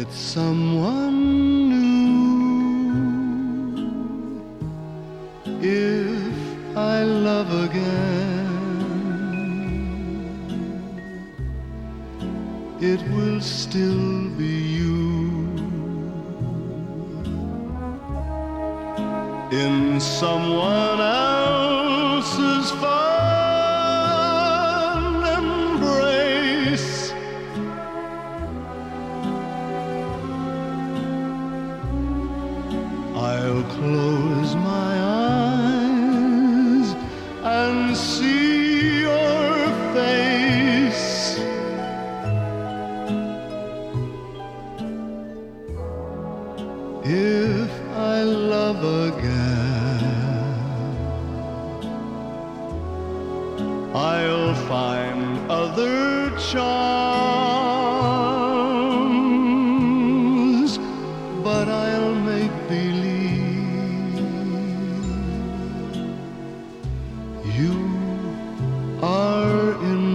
with someone new. If I love again, it will still be you. In someone else's fond embrace, I'll close my eyes and see your face. If I love again, I'll find other charms, but I'll make believe you are in